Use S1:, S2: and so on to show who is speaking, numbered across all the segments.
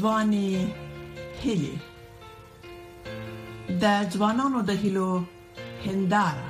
S1: ځواني هیلې د ځوانانو د هیلو هنداره.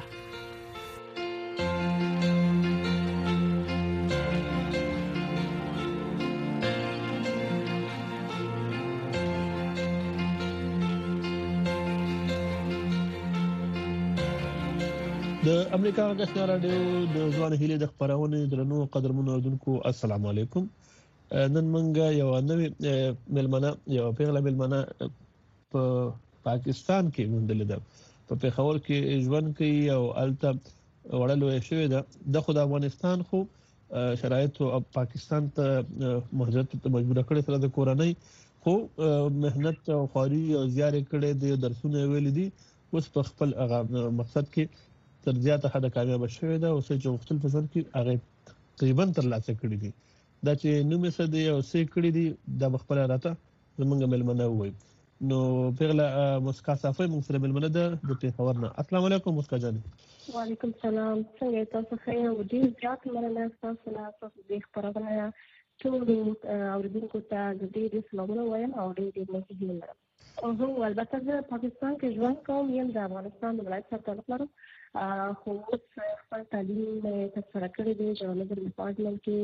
S2: د امریکا غږ رادیو د ځوان هیلې د خبرونه درنو قدرمنو اوردونکو السلام علیکم. نن منګه یو نوې ملمنه یو پیغله ملمنه په پاکستان کې موندل ده. په پیښور کې ژوند کوي او الته وړلو شوې ده. د خو د افغانستان خو شرایط او پاکستان ته مهاجرت مجبور کړي سره د کورنۍ خو مهنت او خواري او زیار کړي د درسونه ویل دي. اوس په خپل مقصد کې تر زیاته حد کامیاب شوی دا او چې مختلف ژوند کې هغه تقریبا تر لاسه کړی دي. دا چې نو مې څه دی او څه کړی دي د مخبره راته زمونږ ملمنه وای. نو پیغله مسکا صافي موږ سره ملمنه ده د پیښور نه. السلام علیکم مسکا جان.
S3: وعلیکم السلام. څنګه تاسو ښه یو دي؟ ځات مرنه تاسو نه تاسو د خبرونه ټول اوریدونکو ته د دې سلامونه وایم او د دې مسجد لرم. او البته زه پاکستان کې ژوند کوم. یم د افغانستان د ولایت سره تعلق لرم. خو خپل تعلیم ترسره کړی دی ژورنالیزم ډپارټمنټ کې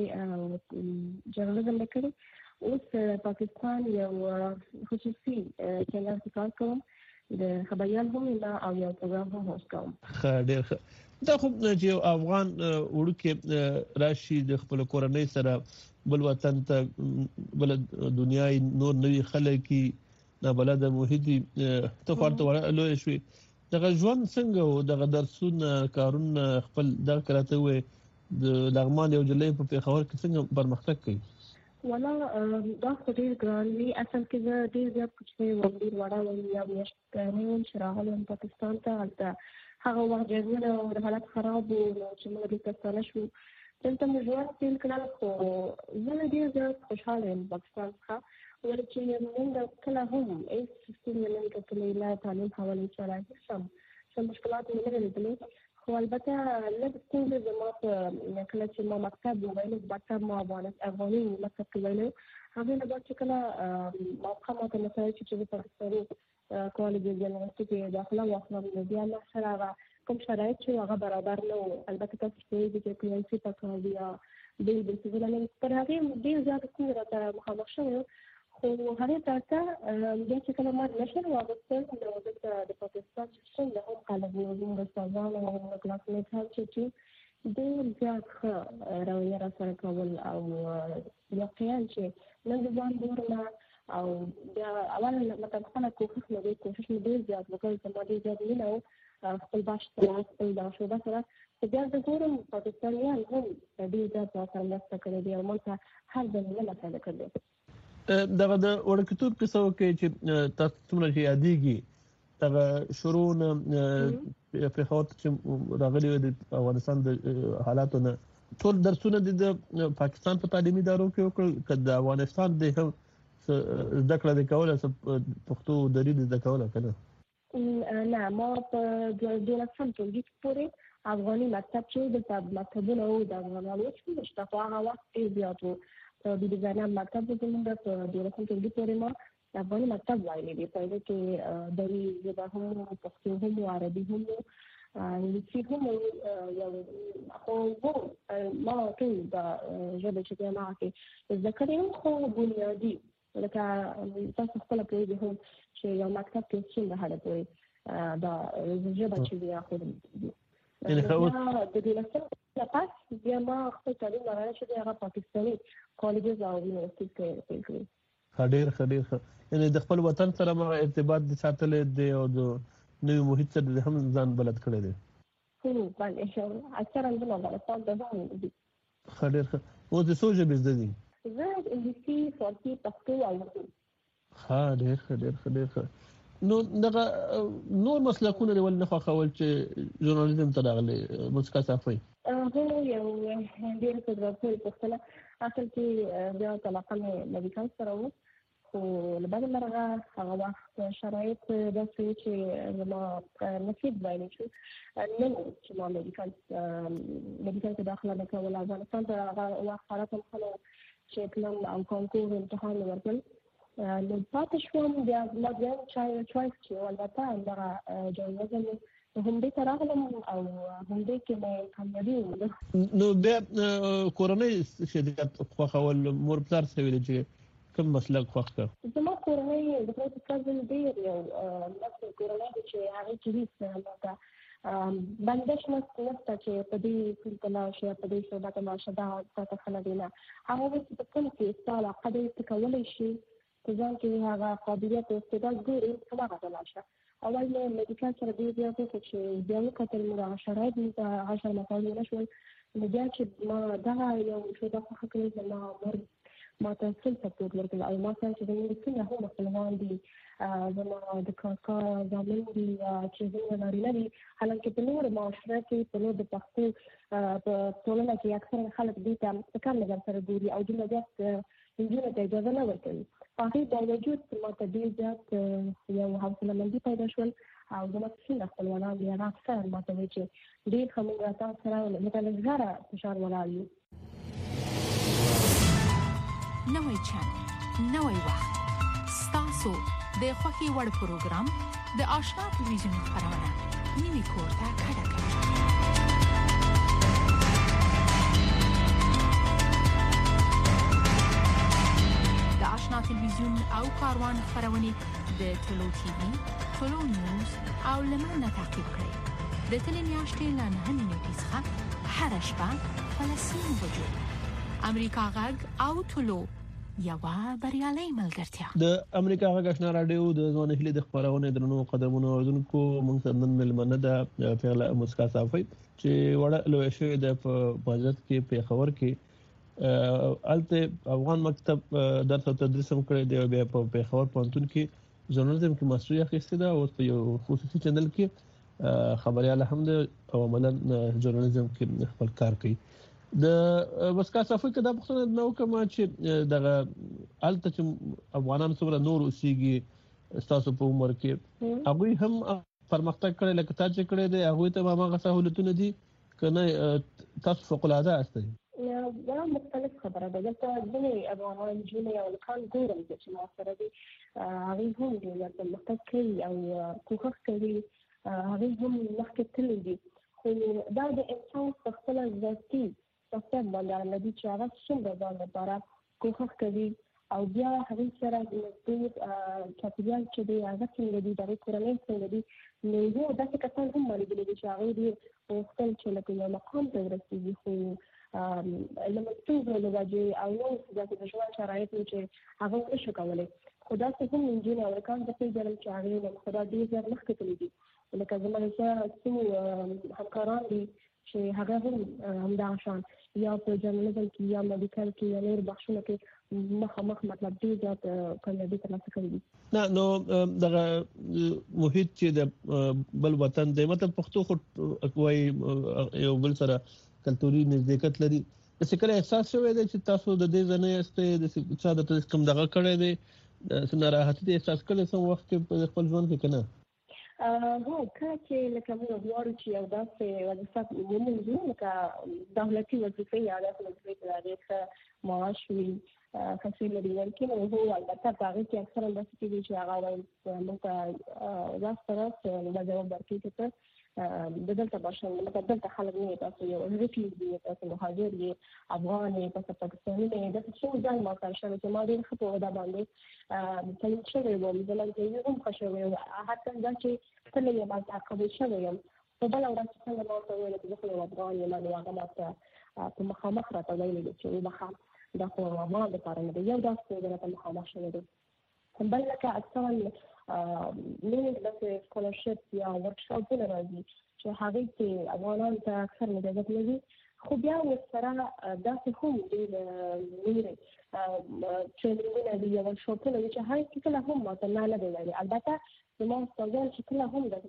S3: ژورنالیزم لیکلی. اوس پاکستان یو خصوصي چینل کې کار کوم. د خبریال هم او یو پروګرام هم هوست کوم.
S2: ډېر ښه. دا خو چې افغان وړوکی راشي د خپل کورنۍ سره بل وطن ته بل دنیا نور نوي خلک نه بلد محیطي ته ورته لوی شوي. دغه ژوند څنګه و؟ دغه درسونه کارونه خپل دغه کراته وي د لغمان یو جلې په پیښور کې څنګه پرمختګ کوي؟
S3: ولا دا خو ډېر ګران وي. اصل کې زه ډېر زیات کوچنی وم، ډېر وړه وم، یا میاشت نه وم چې راغلم پاکستان ته. هلته هغه وخت جنګونه او د حالت خراب و چې موږ دلته ستانه شو. دلته مې ژوند پیل کړل خو زه ډېر زیات خوشحاله یم پاکستان څخه. ولې چې موږ کله هم هېڅ ستونزې نه وې کتلې، له تعلیم حوالې سره څه مشکلات مې نه لیدلې. خو البته لږ ستونزې زما په کله چې ما مکتب وویلو، مکتب ما افغاني مکتب کې ویلو، هغې نه بعد چې کله موقع ماته مساعد شي چې د پاکستاني کالج یونیورسټي کې داخله واخلم، نو بیا ما سره هغه کوم شرایط چې هغه برابر نه وو. البته تاسو پوهېږئ چې PIC پکار وي یا بېل بېل څیزونه نه وي. پر هغې ډېر زیات ستونزې راته مخامخ شوی وو. خو هغې ته بیا چې کله ما نشر واغوستل، نو دلته د پاکستان چې څومره هم خلک وو، زموږ استادان او زموږ کلاسمیټ هم چې ډېر زیات ښه رویه راسره کول. او واقعا چې نن زه ځان ګورم او بیا اول مطلب خپله کوښښ مې ډېر زیات وکړ. زما ډېر زیات مینه وو خپل باش سره، خپل دغه شعبه سره. خو بیا زه ګورم پاکستانیان هم ډېر زیات راسره مرسته کړې دي او موږ ته هر ځای مساعده کړې.
S2: دغه د وړکتوب کیسه وکړئ چې تاسو څومره چې یادېږي دغه شروع نه پیښور چې راغلي وي د افغانستان د حالاتو نه، ټول درسونه د پاکستان په تعلیمي ادارو کې وکړل که د افغانستان د هم زده کړه دې کوله پښتو دري دې زده کوله که نه؟
S3: نه، ما په 12 ټولګي پورې افغاني مکتب چې دلته مکتبونه وو د افغانانو چې خو هغه وخت ډېر زیات وو. د ډیزاینر مکتب چې زموږ په 12 ټولګي پورې ما افغاني مکتب ویلی دی. په هغې کې دري ژبه هم وو، پښتو هم وو، عربي هم وو، انګلیسي هم وو. خو ما ټول د ژبې چې دی هماغه کې زده کړې وم، خو بنیادي لکه تاسو خپله پوهېږئ هم چې یو مکتب کې څومره حده پورې دا ژبه چې وي اخلي. بیا د 12 پس بیا ما خپل تعلیم لغړی چې دی هغه پاکستاني کالجز او یونیورسټیز کې پیل کړي.
S2: ډېر ښه ډېر ښه. یعنې د خپل وطن سره ما ارتباط دې ساتلی دی او د نوي محیط سره دې هم ځان بلد کړی دی.
S3: بله اکثرا زه افغانستان ته هم دي.
S2: ښه ډېر ښه. اوس د څو ژبې زده دي؟
S3: زه انګلیسي، فارسي، پښتو او اردو.
S2: ښه ډېر ښه ډېر ښه ډېر ښه. نو دغه نور مسلکونه دې ولې نه خوښول چې ژورنالیزم ته راغلې مسکا صافي؟
S3: هو یو ډېره په زړه پورې پوښتنه. اصل کې بیا علاقه مې میډیکل سره وو، خو له بده مرغه هغه وخت شرایط داسې وو چې زما نصیب ویلی شو نه وو چې ما میډیکل کې داخله نه کوله. افغانستان ته هغه وخت حالت هم ښه نه و چې تلم او کانکور امتحان مې ورکړل. نو پاتې شوم بیا ما بیا چوایس چې البته هغه جوړېدل هم دې تراغلم او هم دې کې مې کامیابی وموندله.
S2: نو بیا کورنۍ شدت خوښول مور پلار څه ویل چې کوم مسلک خوښ کړ؟
S3: زما کورنۍ د خپل فضل ډېر یو نفس کورنۍ چې هغه چې هیڅ نه بندش نشته چې په دې کله شي په دې څه باندې ماشه دا تاسو خلک نه هغه چې په کوم کې استعمال قدرت کولای شي ځان کې هغه قابلیت او استعداد ګوري کومه غواړي. اول نو میډیکل سره دې بیا چې بیا کتل موږ شرایط د 10 مقاله نشول نو بیا چې ما دا یو څه د حقیقت زما مور ما ته څه سپورټ ورکړ او ما څنګه چې د څنګه هم خپلوان دي زما د کاکا زامن دي چې زما نارینه دي حالانکه په نور معاشره کې په نور د پښتو په ټولنه کې اکثر خلک دي ته کار نظر سره ګوري او د مجاز انجینر ته اجازه نه ورکوي. په هغې باوجود ما ته ډېر زیات یو حوصله مندي پیدا شول او زما څنګه خپلوانان دي هغه اکثر ما ته وایي چې ډېر ښه موږ تاسو سره متلګره فشار ولاړ یو.
S4: نوی چینل نوی وخت ستاسو د خوښي وړ پروګرام د آشنا ټلویزیون خپرونه نوی کور ته کډه کړئ. د آشنا ټلویزیون او کاروان خپرونې د ټلو ټي وي، ټلو نیوز او لمنه تعقیب کړئ. د تلې میاشتې له 9 نیټې څخه هره شپه په 10 بجو امریکا غږ او ټلو یوه بریالۍ ملګرتیا.
S2: د امریکا غږ آشنا رادیو د ځوان هلي د خبرونه درنو قدمونو اوردونکو موږ سره نن ملمنه ده پیغله مسکا صافي چې وړه لوی شوې د بازار کې په خبر کې الته افغان مکتب درس او تدریس هم کړی دی بیا په خبر پونتون کې ژورنالیزم کې ماستري اخیسته ده او په یو خصوصي چینل کې خبريال هم ده او عملاً ژورنالیزم کې خپل کار کوي. د مسکا صافي کې دا پښتنه نو کوم چې دغه الته چې افغانان څومره نور اوسېږي تاسو په عمر کې هغه هم پرمختګ کړي لکه تاسو کړي دي هغه ته هغه سہولتونه دي کنه تاسو فوق العاده استئ.
S3: دا مختلف خبره ده دلته ځینې افغانان جونې او کان ګورم چې ما سره دي هغه هم دي چې مختلف کوي او کوښښ کوي هغه هم مخکې تللی دي خو دا د انسان په خپل ذاتي تصور باندې لدی چې هغه څنګه ځان لپاره کوښښ کوي او بیا هغه سره د چاپیریال چې دی هغه څنګه دی د کورنۍ څنګه دی نو یو داسې کسان هم باندې دي چې هغه دی خپل چې لکه یو مقام ته ورسېږي خو لمه ستونزو له وجې او نو داسې د ژوند شرایط چې هغه نشو کولی خو داسې هم نجونې او هلکان زه پېژنم چې هغې له خدا ډېر زیات مخکې تللي دي لکه زما څو همکاران دي چې هغه هم همدغه شان یا په جرنالیزم کې یا میډیکل کې یا نور بخشونه کې مخامخ مطلب ډېر زیات کامیابي ترلاسه کړي دي.
S2: نه نو دغه محیط چې د بل وطن د مطلب پښتو خو کوی یو بل سره کلتوري نزدېکت لري. څه کله احساس شوی دی چې تاسو د دې ځنه یاستئ د څه د کوم دغه کړی دی څنګه راحتي احساس کړی سم وخت کې په خپل ژوند کې کنه؟
S3: هو کله چې لکه موږ غواړو چې یو داسې وظیفه ومومو لکه دولتي وظیفه یا داسې وظیفه چې هغې ښه معاش وي ښه لري ممکن هو البته په هغې کې اکثرا داسې کېږي چې هغه وایي موږ ته راست په راست دا جواب ورکوي چې ته د دلته باشند مطلب دلته خلک نه یې تاسو یو ریفیوجي یې تاسو مهاجر یې افغان یې تاسو پاکستاني نه یې داسې څو ځای ما کار شوی چې ما ډېر ښه په وده باندې تعین شوی وم زما انټرویو هم ښه شوی و حتی دا چې تللی یم هلته قبول شوی یم په بله ورځ چې څنګه ما ورته وویل چې زه خو یو افغان یم نو هغه ما ته په مخامخ راته ویلي دي چې وبخه دا خو افغان دپاره نه دی یو داسې راته مخامخ شوی دی بل لکه اکثرا نور داسې سکالرشپ یا ورکشاپونه راځي چې هغې کې افغانانو ته اکثر اجازت نه وي خو بیا ورسره داسې هم ډېر نورې ټرینینګونه دي یا ورکشاپونه دي چې هغې کې کله هم ماته نه دی ویلي البته زما استادان چې کله هم د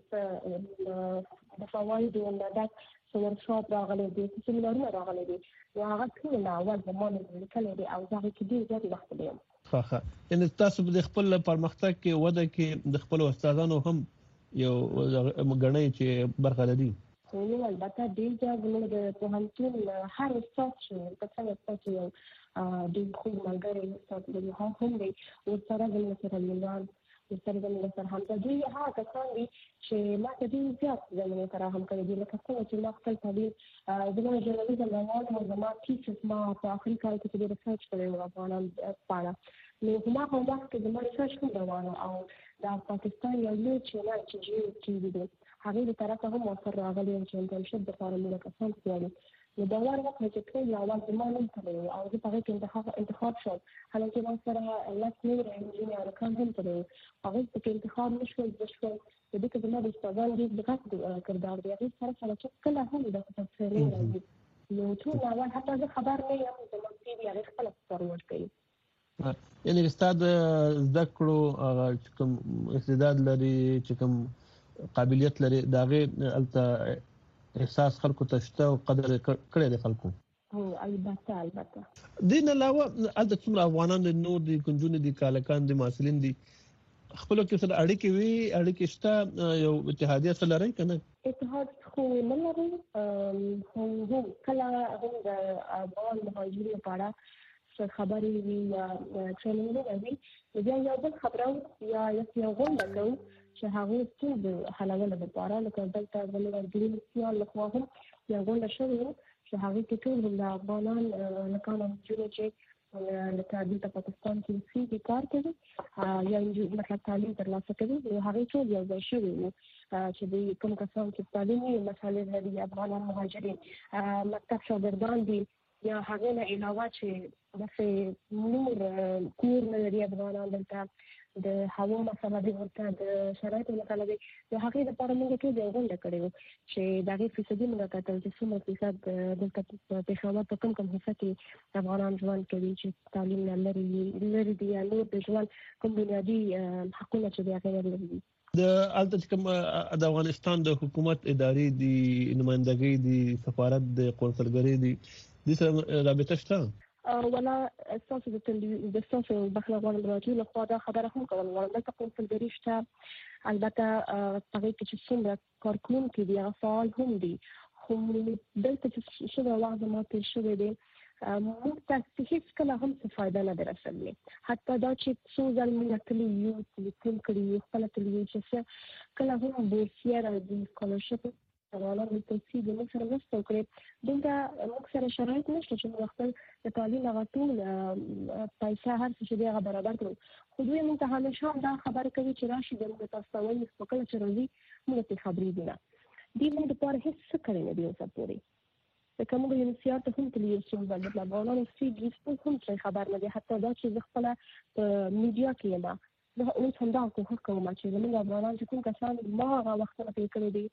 S3: فوایدو نه ډک څه ورکشاپ راغلی دی څه سیمینارونه راغلی دي نو هغه ټول نه اول زما نه لیکلی دی او زه هغې کې ډېر زیات وخت دی یم
S2: ښه یعنې تاسو د خپل پرمختګ کې وده کې د خپل استادانو هم یو غنۍ چې برخه لري
S3: نو البته ډېر ځله د پوهنتون هر استاد چې په څنګه تاسو یو ډېر خوب ملګری استاد د هم دی ورسره زموږ سره ملان ورسره زموږ سره همکاري هغه کسان دي چې ما ته ډېر زیات زموږ سره همکاري دي لکه څنګه چې ما خپل تعلیم زموږ ژورنالیزم روان او زما تیسس ما په آخري کال کې د ریسرچ کړی و افغانان په اړه نو هماغه وخت کې زما ریسرچ هم روان او د پاکستان یو لوی چینل چې جیو ټي وي دی هغې د طرفه هم ورسره راغلی یم چې انټرنشپ دپاره موږ کسان غواړي نو باور وکړئ چې ټول اول زما نوم تللی و او زه په هغې کې انتخاب شوم حالانکې ما سره لس نور نجونې هلکان هم تللی و هغوی پکې انتخاب نه شول زه شوم د دې کې زما د استادانو ډېر غټ کردار دی هغې سره چې کله هم د تفسیرۍ راځي نو ټول اول حتی زه خبر نه یم زما سی وي هغې خپله فارورډ کوي
S2: یعنې ستا د زده کړو هغه چې کوم استعداد لري چې کوم قابلیت لري د هغې هلته احساس خلکو ته شته او قدر کړی دی خلکو
S3: البته
S2: دې نه علاوه هلته څومره افغانان دي نور دي کنجونې دي کالکان دي محصلین دي خپلو کې سره اړیکې شته یو اتحادیه سره لرئ که نه
S3: اتحاد خو نه لرو خو کله هم د افغان مهاجرینو په اړه خبرې وي یا ټریننګونه وي بیا یو بل خبرو یا یو غونډه کوو چې هغوی ستونزې حلولو دپاره لکه دلته زموږ ارګري سیال لخوا هم یو غونډه شوې وه چې هغې کې ټول د افغانان هلکان او نجونې چې لکه دلته پاکستان کې اوسېږي کار کوي یا مطلب تعلیم ترلاسه کوي نو هغې ټول یو ځای شوي وو چې د کوم کسان چې تعلیمي مسایل لري افغانان مهاجرین مکتب شاګردان دي یا هغې نه علاوه چې داسې نور کور نه لري افغانان دلته د هوا مسله دی ورته د شرایطو مسله دی د هغې دپاره موږ ټول یو غونډه کړې وه چې د هغې فیصدي موږ کتل چې څومره فیصد دلته په پېښور په کوم حصه کې افغانان ژوند کوي چې تعلیم نه لرې دي یا نور د ژوند کوم بنیادي حقونه چې د هغې نه لرې دي
S2: د هلته چې کوم د افغانستان د حکومت ادارې دي نمایندګۍ دي سفارت د قونسلګرۍ دي دې سره رابطه شته
S3: ولا ستاسو د ستاسو بخښنه غواړم د راډیو لخوا دا خبره هم کول غواړم دلته قونسلګري شته البته په هغې کې چې څومره کارکوونکي دي هغه فعال هم دي خو دلته چې شوی وخت زما تېر شوی دی موږ ته هېڅکله هم څه فایده نه ده رسولی حتی دا چې څو ځل موږ تللي یو لیکل کړي یو خپله تللي یو چې څه کله هم بورسیه راځي سکالرشپ افغانان د توصیې د موږ سره مرسته وکړې دلته موږ سره شرایط نشته چې موږ خپل د تعلیم هغه ټول پیسه هر څه چې دی هغه برابر کړو خو دوی موږ ته همیشه هم دا خبره کوي چې راشي د موږ تاسو ته وایي خو کله چې راځي موږ پرې خبرېږي نه دوی موږ دپاره هېڅ څه کړی نه دي اوسه پورې لکه موږ UNHCR ته هم تللي یو څو ځل د افغانانو سیډ هم څه خبر نه دی حتی دا چې زه خپله په میډیا کې یم زه اوس همدغه کوښښ کوم چې زموږ افغانان چې کوم کسان ما هغه وختونه پرې کړي دي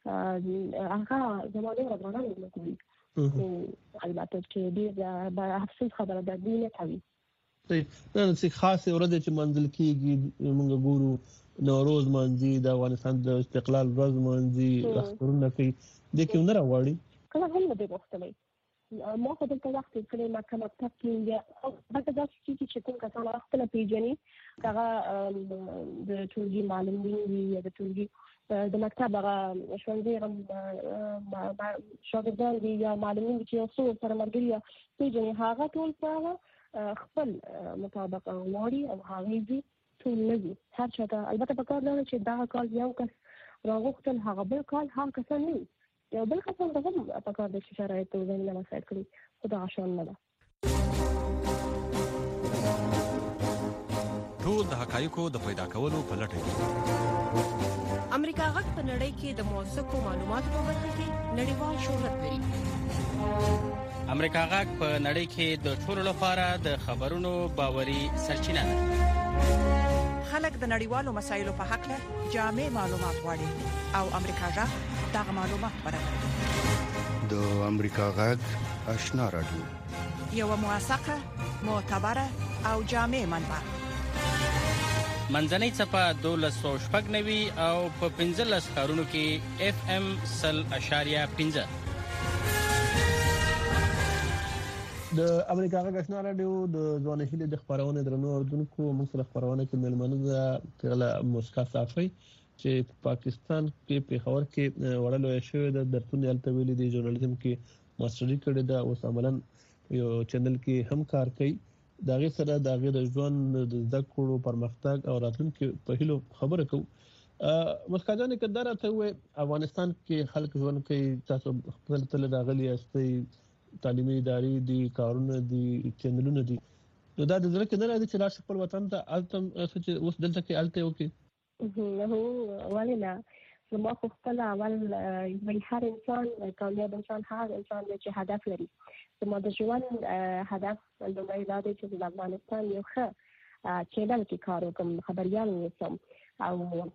S3: هغه زما ډېر افغانان زموږ دي البته چې ډېر افسوس خبره ده دوی نه کوي
S2: نه څه خاصې ورځې چې منځل کېږي موږ ګورو نوروز مانځي د افغانستان د استقلال ورځ مانځي اخترونه کوي دې کې نه راغواړي
S3: کله هم نه دی غوښتلی ما خو دلته وخت تېر کړی ما که مکتب کې هلته داسې کېږي چې کوم کسان هغه خپله پېژني هغه د ټولګي معلمین وي یا د ټولګي د مکتب هغه ښوونځي شاګردان دي یا معلمین دي چې یو څو سره ملګري یا پېژني هغه ټول په هغه خپل مطابق غواړي او هغې ځي ټول نه ځي هر چا ته البته په کار دا ده چې دغه کال یو کس راغوښتل هغه بل کال هغه کسان نه وي یو بل کسان ته هم په کار ده چې شرایط زمینه مساعد کړي خو دغه شان نه ده
S5: ټول د حقایقو د پیدا کولو په لټه کې
S6: امریکا غږ په نړۍ کې د موثقو معلوماتو په برخه کې نړیوال شهرت لري.
S7: امریکا غږ په نړۍ کې د ټولو لپاره د خبرونو باوري سرچینه ده.
S6: خلک د نړیوالو مسایلو په حق له جامع معلومات غواړي او امریکا غږ دغه معلومات برابروي.
S8: د امریکا غږ آشنا رادیو
S6: یو موثقه معتبره او جامع منبع
S7: منځنۍ صفه 1290 او په 15 ښارونو کې FM 100.5
S2: د امریکا غږ آشنا رادیو د ځواني هلي د خبرونه درنو اردوونکو موږ سره خبرونه کې ملمنه ده پیغله موسکا صافي چې پاکستان کې پیښور کې وړلو شوی د درتون یالته ویلي دی ژورنالیزم کې ماستري کړې ده او عملاً یو چینل کې هم کار کوي. داغه سره داغه د ژوند د زده کړو پرمختګ او راتلونکي په هیلو خبره کوو. مسکاجان کډر ته وي افغانستان کې خلک ژوند کوي، تاسو خپل تل راغلي استي تعلیمي ادارې دي، کارونه دي، چینلونه دي. نو دا د ځل کې نه راځي چې راځي خپل وطن ته التم چې اوس دلته کې الته وکي.
S3: هو ولنا زما خپل اول وی هر انسان کامیاب انسان هر انسان چې هدف لري. زما د ژوند هدف لومړی دا دی چې د افغانستان یو ښه چینل کې کار وکړم، خبريال اوسم او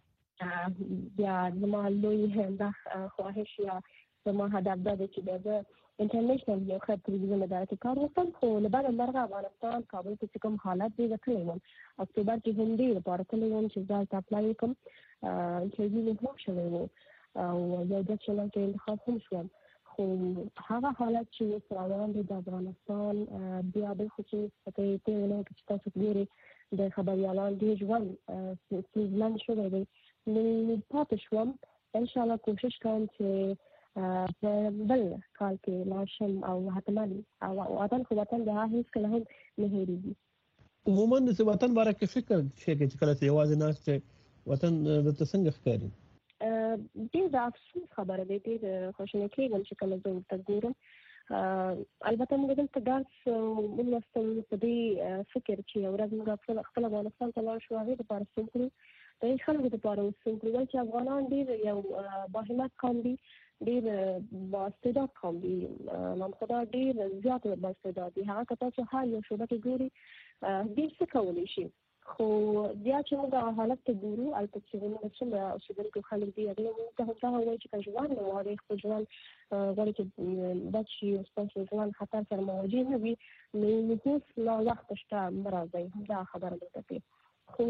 S3: بیا زما لوی هنده خواهش یا زما هدف دا دی چې د انټرنیشنل یو ښه تلویزیون اداره کې کار وکړم. خو له بعد مرغه افغانستان کابل کې کوم حالات دی وکړم اکتوبر کې هم دی لپاره تلوم چې ځای اپلای وکم انټرویو هم شوی وو او یو د چینل کې انتخاب هم شوم. خو هغه حالات چې روان دي د افغانستان بیا به خصوص په ته ونه چې تاسو ګوري د خبريالان دی ژوند سیزلند شوی دی. نو پاتې شوم ان شاء الله کوشش کوم چې بل کال کې لاشم او حتمن او وطن خو وطن د هیڅ کله هم نه هېریږي.
S2: عموما د وطن باره کې فکر چې کله چې یوازې ناشته وطن د څنګه ښکاري
S3: دې د افسوس خبره ده. دې خوشاله کېږم چې کله زه ورته ګورم. البته موږ دلته درس ولوستل په دې فکر چې ورځ موږ خپل افغانستان ته لاړ شو هغه لپاره څومره د خلکو لپاره څومره چې افغانان ډېر یو باهمت قوم دي، ډېر بااستعداد قوم دي، نام خدا ډېر زیات بااستعداد دي. هغه که تاسو هر یو شعبه کې ګوري ډېر څه کولی شي. خو بیا چې موږ حالت ته ګورو البته چې موږ څنګه اوسېدونکي خلک دي هغه موږ ته هم وایي چې ژوند نه غواړي، خپل ژوند غواړي چې دا چې ستاسو ژوند خطر سره مواجه نه وي. نو هیڅ لا وخت شته مرزي دا خبره ده کوي. خو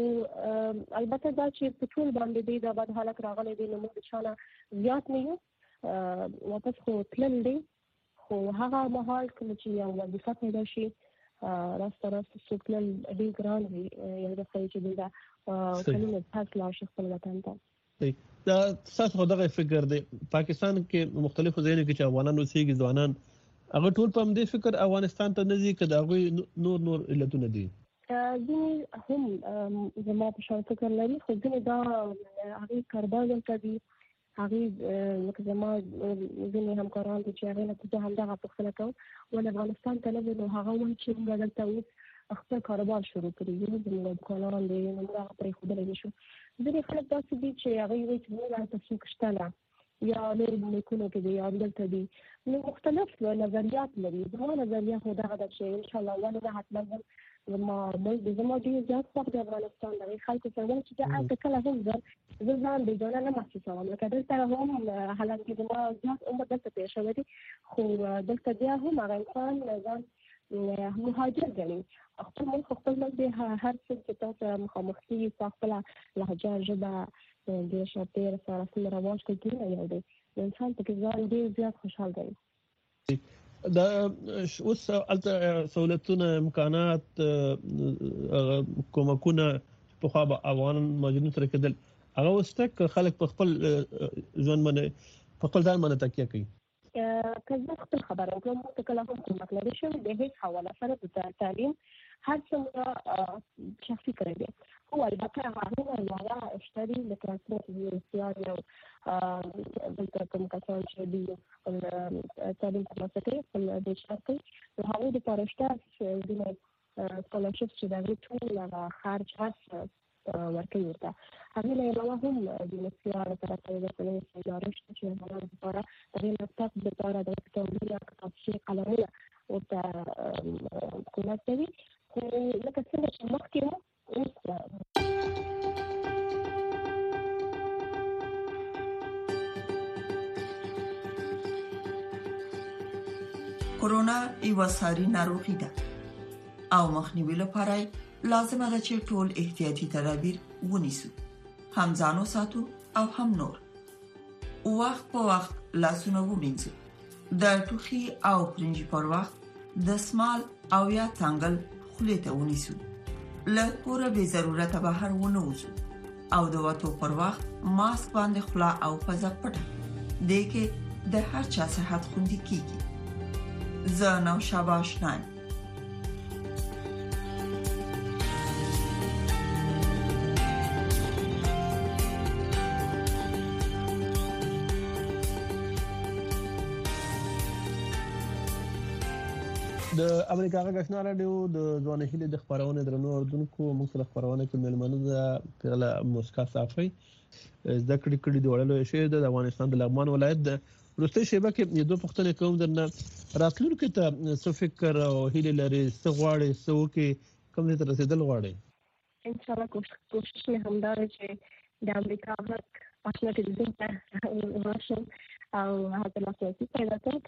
S3: البته دا چې په ټول باندې دی دا بد حالت راغلی دی نو موږ چانه زیات نه یو واپس خو تلل دی. خو هغه مهال کوم چې یو وظیفه پیدا شي راسته څوک تلل ډېر ګران وي یو دفعه چې دا کلونه پس لاړ شي خپل وطن ته.
S2: دا تاسو دغه فکر دی پاکستان کې مختلفو ځایونو کې چې افغانان اوسېږي ځوانان هغه ټول په دې فکر افغانستان ته نه ځي که د هغوی نور علتونه دي؟
S3: ځینې هم زما په شان فکر لري خو ځینې دا هغې کاربار دلته دي. هغې لکه زما ځینې همکاران دي چې هغې نه زه همدغه پوښتنه کوم ولې افغانستان ته نه ځو. نو هغه وایي چې موږ دلته اوس خپل کاروبار شروع کړي یو زموږ دکانان دی نو موږ هغه پرېښودلی نه شو. ځینې خلک داسې دي چې هغوی وایي چې موږ هلته څوک شته نه یا نورو ملکونو کې دي یا دلته دي. نو مختلف نظریات لري. زما نظریه خو دغه ده چې انشاءالله ولې نه حتما زما ډېر زیات خوښ د افغانستان د خلکو سره چې زه هلته کله هم زه ځان بېګانه نه محسوسوم. لکه دلته هم حالانکه زما زیات عمر دلته تېر شوی دی خو دلته بیا هم هغه انسان ځان مهاجر ګڼي. خپل ملک دی هر څه چې تاسو مخامخ کېږي ستا خپله لهجه ژبه د شاپېر سره رسم رواج کلتورونه یو دی. انسان پکې ځان ډېر زیات خوشحال دی.
S2: دا اوس سہولتونه امکانات کومکونه په خوا به افغان مهاجرینو سره کېدل هغه اوس تک خلک په خپل ژوند باندې په خپل ځان باندې تکیه کوي.
S3: که زه خپل خبره وکړم موږ ته کله هم کومک نه دی شوی د هېڅ حواله سره د تعلیم هر څه موږ شخصي کړی دی. خو البته هغه یوه شته دي لکه څنګه چې یو دلته کوم کسان چې دي خپل تعلیم ترلاسه کوي خپل بیچاره کوي نو هغوی دپاره شته ځینې سکالرشپ چې د هغې ټول هغه خرج هر څه ورکوي ورته. هغې نه علاوه هم د مسیار طرفه د رسنیو ادارې شته چې افغانانو دپاره د هغې لپټاپ دپاره د کتابونه کتابچې قلمونه ورته کومک کوي. خو لکه څنګه چې مخکې وو اوس
S1: کرونا یو ساري ناروغي ده او مخنیوي لپاره لازم ده چې ټول احتیاطي تدابیر ونیسو، هم ځانو ساتو او هم نور. وخت په وخت لاسونه ومینځو، د ټوخي او پرنجي پر وخت د سمال او یا څنګل خولې ته ونیسو، له کوره به ضرورت بهر ونه وځو، او د وټو پر وخت ماسک باندې خلا او پزه پټه دې کې د هر چا صحت خوندي کیږي. زه نو شاباش نه
S2: د امریکا غږ رادیو د ځوان هیله د خبرونه درنو اردوونکو موږ سره خبرونه کې ملمنو د پیغله موسکا صافي ذکر کړي د وړلو شی د افغانستان د لغمان ولایت د روستي شیبه کې یو دوه پښتنې کوم درنه راتلونکو ته څه فکر او هیله لري څه غواړي څه وکي کوم ته رسیدل غواړي.
S3: ان شاء الله کوشش مې همدا چې د امریکا غږ پښتنه کې د راشن او هذا الأساسي فإذا كنت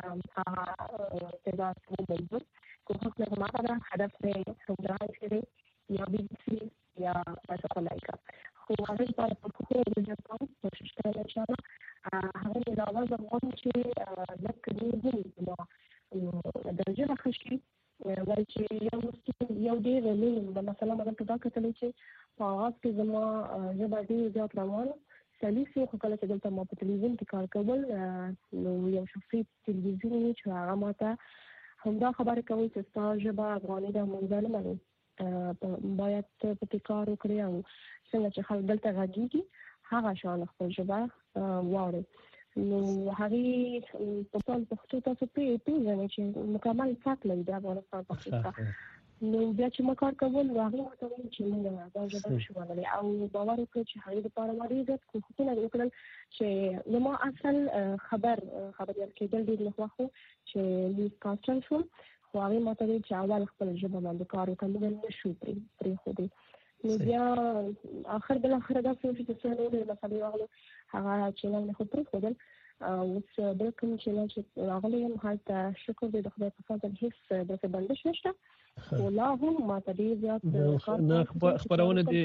S3: تقدر تقول كوخك لما أنا هدف لي رمضان كذي يا BBC يا أتقلايك هو هذا بعد كوخه بالجبان وشتغل إن شاء الله هذا إذا وضع قوم شيء ذكرني هم إنه درجة خشي ولكن يوم دي ذلين مثلا ما كنت ذاك تليشي فعاص كزما جبادي جات لمان سلیسي خو کله چې دلته ما په تلویزیون کې کار کول نو یو شخصي تلویزیون چې هغه ماته همدا خبره کوي چې تاسو ژبه افغاني د منځله مانی باید په کار وکړي او څنګه چې خلک دلته غږیږي هغه شان خپل ژبه واوري. نو هغه په پښتو تاسو پیژنئ چې مکمل فاک لري د افغانستان پښتو نو بیا چې ما کار کول واغې ماته وایي چې موږ دا ژبه شو ولې او باور وکړ چې هغه د پاره ماري عزت کوښښونه وکړل چې زما اصل خبر کېدل ډېر نه خو چې لیز کاستل شو خو هغه ماته وایي چې اول خپل ژبه باندې کار وکړم نه شو پرې خو دې نو بیا اخر بل اخر دا څه چې څه نور مسلې واغلو هغه چې نه خو پرې خو دل اوس بل کوم چې راغلی یم هلته شکر دې د خدای په فضل هیڅ داسې بندش نشته ولا هم ما تدې زیات
S2: خبرونه دي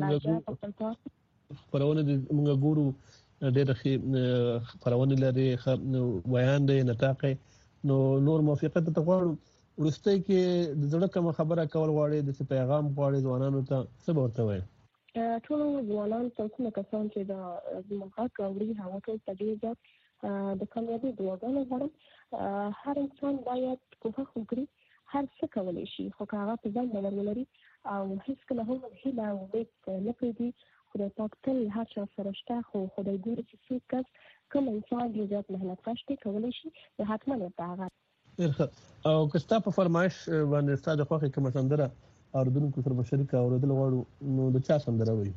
S2: موږ ګورو ډېر ښه خبرونه لري بیان دی نطاق نو نور موافقت ته غواړو ورسته کې د زړه کوم خبره کول غواړي د پیغام غواړي ځوانانو ته څه ورته وایي.
S3: ټول ځوانان څنګه کسان چې د مخاط کوي هغه ټول تجربه د کامیابی دعاګانې غواړم. هر انسان باید کوښښ وکړي هر څه کولی شي خو هغه په ځان باور ولري او هیڅ کله هم هیله او امید نه پرېږدي. خدای پاک تل هر چا سره شته خو خدای ګوري چې څوک کس کوم انسان ډېر زیات محنت کش دی کولی شي نو حتما ورته هغه
S2: او که ستا په فرمایش باندې ستا د خوښې کومه سندره اوریدونکو سره شریک اوریدل غواړو نو د چا سندره وایي؟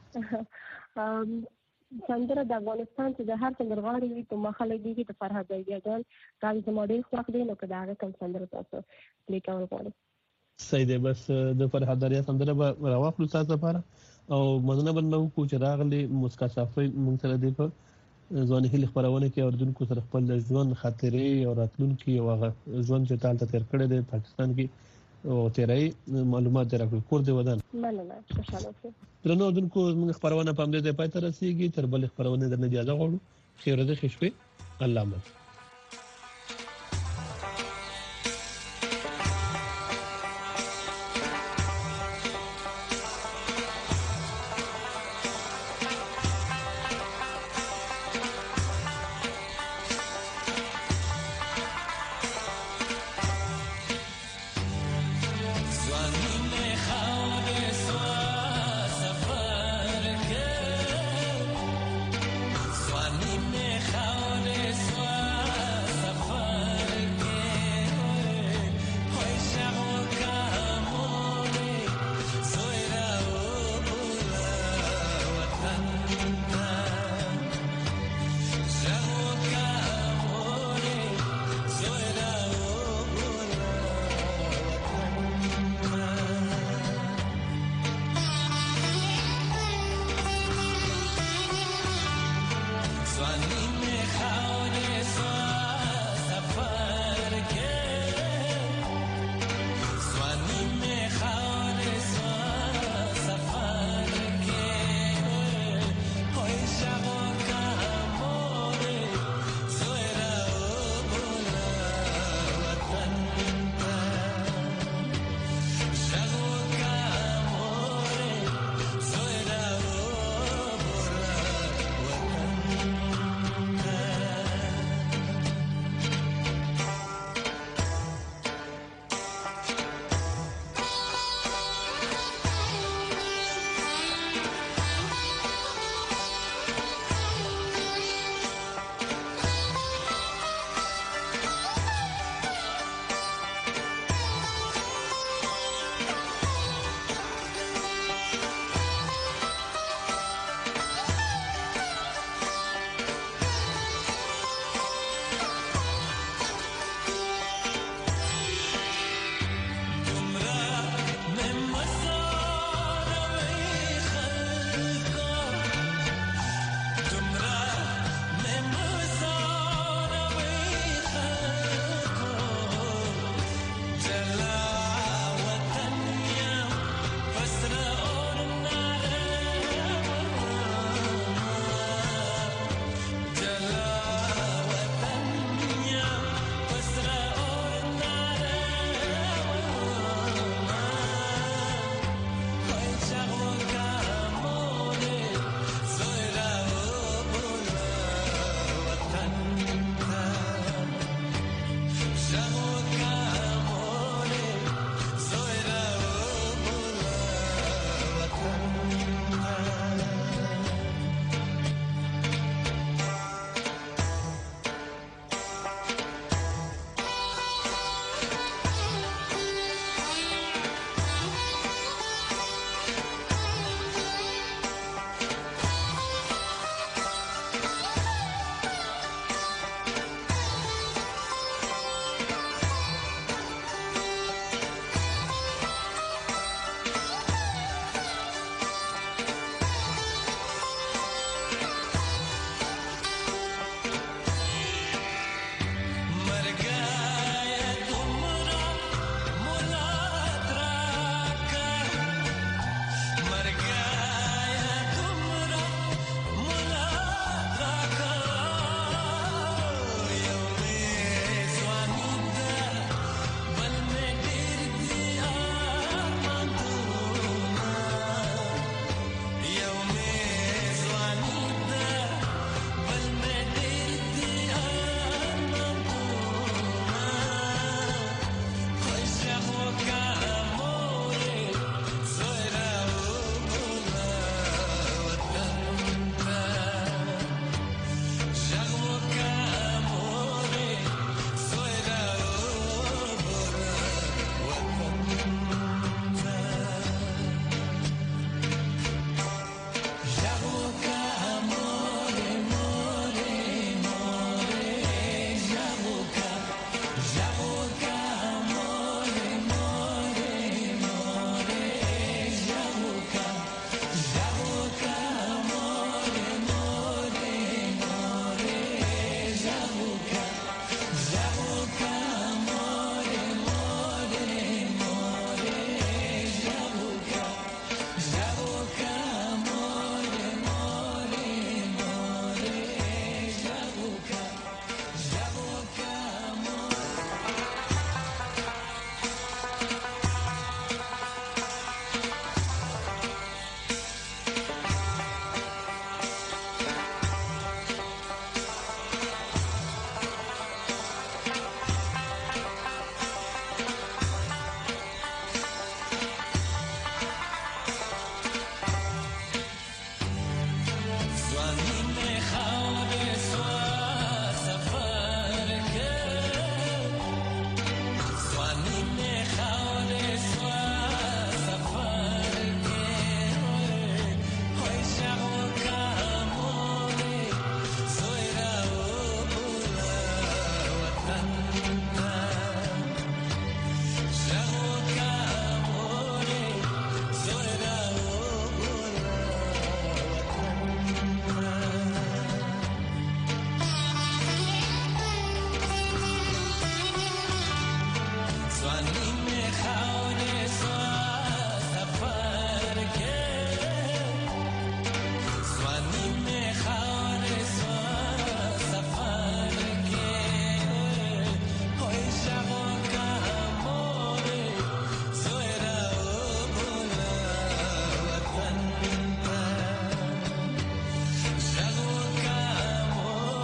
S2: سندره د افغانستان چې د هر سندرغاړي وي په مخه لګېږي د فرهاد بیګیان دا زما ډېر خوښ دی نو که د هغه کوم سندره تاسو پلی کول غواړئ. صحیح دی بس د فرهاد بیګیا سندره به راواخلو ستاسو لپاره او مننه به وکړو چې راغلي موسکا صافي موږ سره دی په ځوان هیله خبرونه کې اوریدونکو سره خپل ژوند خاطرې او راتلونکي او ژوند چې تاسو تیر کړی دی پاکستان کې او تیرای معلومات راکړي کور دی ودان
S3: مننه خوشاله اوسئ.
S2: درنو اردوونکو موږ خبرونه په همدې ځای پای ته رسیږي تر بل خبرونه درنه اجازه غواړو خیر دې خوشبه الله مل
S9: Swani